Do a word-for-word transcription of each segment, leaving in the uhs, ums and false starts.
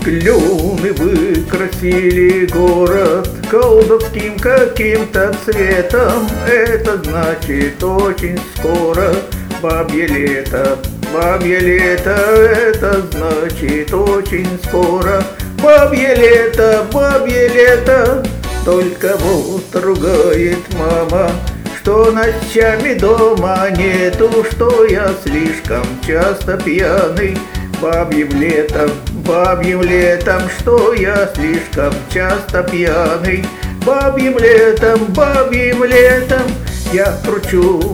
Клюны выкрасили город колдовским каким-то цветом. Это значит очень скоро бабье лето. Бабье лето, это значит очень скоро бабье лето, бабье лето. Только вот ругает мама, что ночами дома нету, что я слишком часто пьяный. Бабьим летом, бабьим летом, что я слишком часто пьяный. Бабьим летом, бабьим летом я кручу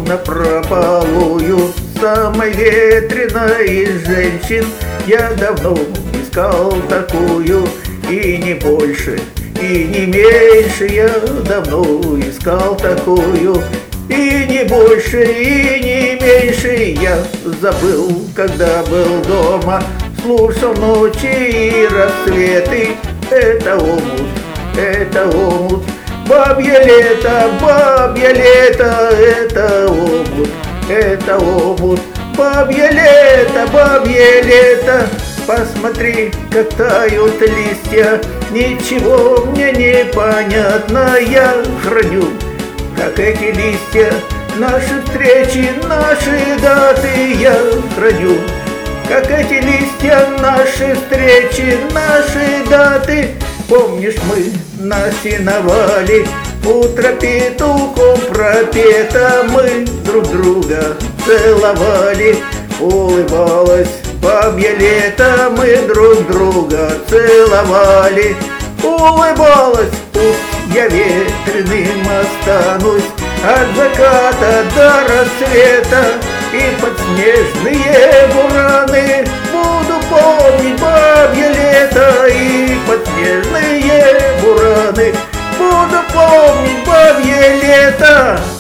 напропалую. Самой ветреной из женщин я давно искал такую. И не больше, и не меньше я давно искал такую. И не больше, и не меньше я забыл, когда был дома. Слушал ночи и рассветы. Это омут, это омут. Бабье лето, бабье лето, это омут, это омут. Бабье лето, бабье лето. Посмотри, как тают листья. Ничего мне не понятно. Я храню, как эти листья, наши встречи, наши даты. Я храню, как эти листья, наши встречи, наши даты. Помнишь, мы на сеновале, утро петухом пропето, мы друг друга целовали. Улыбалось бабье лето, мы друг друга целовали. Улыбалась, пусть я ветреным останусь от заката до рассвета. И под снежные бураны буду помнить бабье лето. И под снежные бураны буду помнить бабье лето.